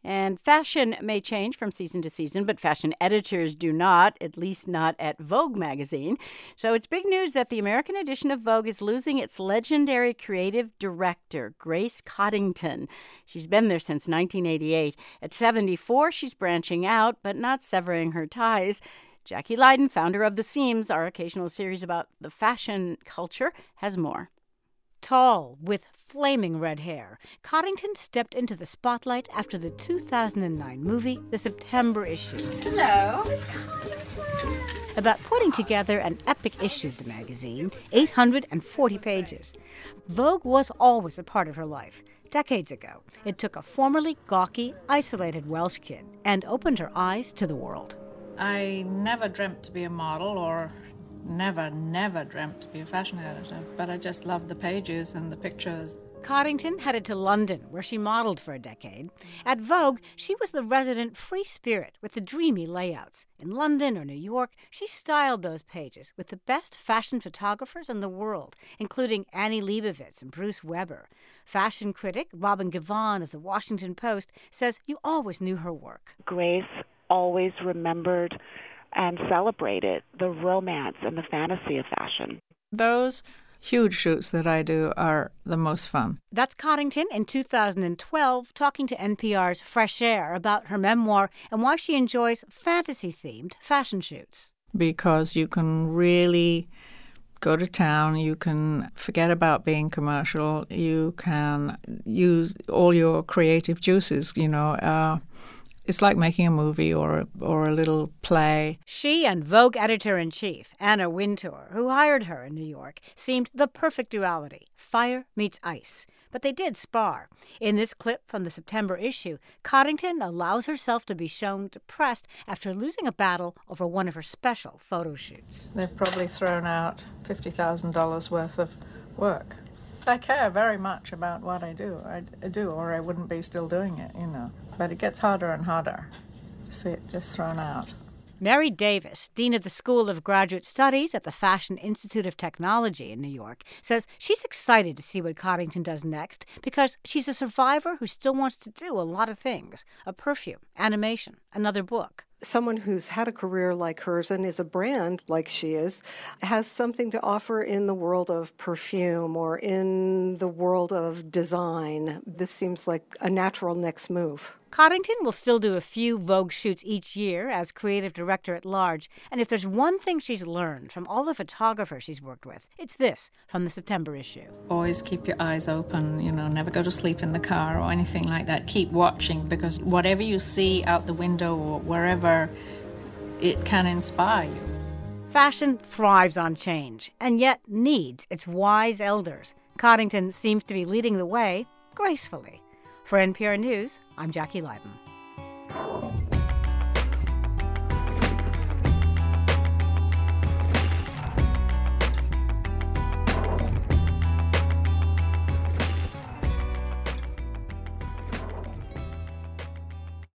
And fashion may change from season to season, but fashion editors do not, at least not at Vogue magazine. So it's big news that the American edition of Vogue is losing its legendary creative director, Grace Coddington. She's been there since 1988. At 74, she's branching out, but not severing her ties. Jackie Leiden, founder of The Seams, our occasional series about the fashion culture, has more. Tall, with flaming red hair, Coddington stepped into the spotlight after the 2009 movie, The September Issue. Hello, Miss Coddington. About putting together an epic issue of the magazine, 840 pages. Vogue was always a part of her life. Decades ago, it took a formerly gawky, isolated Welsh kid and opened her eyes to the world. I never dreamt to be a model or never dreamt to be a fashion editor, but I just loved the pages and the pictures. Coddington headed to London, where she modeled for a decade. At Vogue, she was the resident free spirit with the dreamy layouts. In London or New York, she styled those pages with the best fashion photographers in the world, including Annie Leibovitz and Bruce Weber. Fashion critic Robin Givhan of The Washington Post says you always knew her work. Grace always remembered and celebrated the romance and the fantasy of fashion. Those huge shoots that I do are the most fun. That's Coddington in 2012 talking to NPR's Fresh Air about her memoir and why she enjoys fantasy-themed fashion shoots. Because you can really go to town, you can forget about being commercial, you can use all your creative juices, It's like making a movie or a little play. She and Vogue editor-in-chief, Anna Wintour, who hired her in New York, seemed the perfect duality. Fire meets ice. But they did spar. In this clip from the September issue, Coddington allows herself to be shown depressed after losing a battle over one of her special photo shoots. They've probably thrown out $50,000 worth of work. I care very much about what I do. I do, or I wouldn't be still doing it, But it gets harder and harder to see it just thrown out. Mary Davis, dean of the School of Graduate Studies at the Fashion Institute of Technology in New York, says she's excited to see what Coddington does next because she's a survivor who still wants to do a lot of things. A perfume, animation, another book. Someone who's had a career like hers and is a brand like she is, has something to offer in the world of perfume or in the world of design. This seems like a natural next move. Coddington will still do a few Vogue shoots each year as creative director at large, and if there's one thing she's learned from all the photographers she's worked with, it's this from the September issue. Always keep your eyes open, never go to sleep in the car or anything like that. Keep watching, because whatever you see out the window or wherever, it can inspire you. Fashion thrives on change, and yet needs its wise elders. Coddington seems to be leading the way gracefully. For NPR News, I'm Jackie Leiden.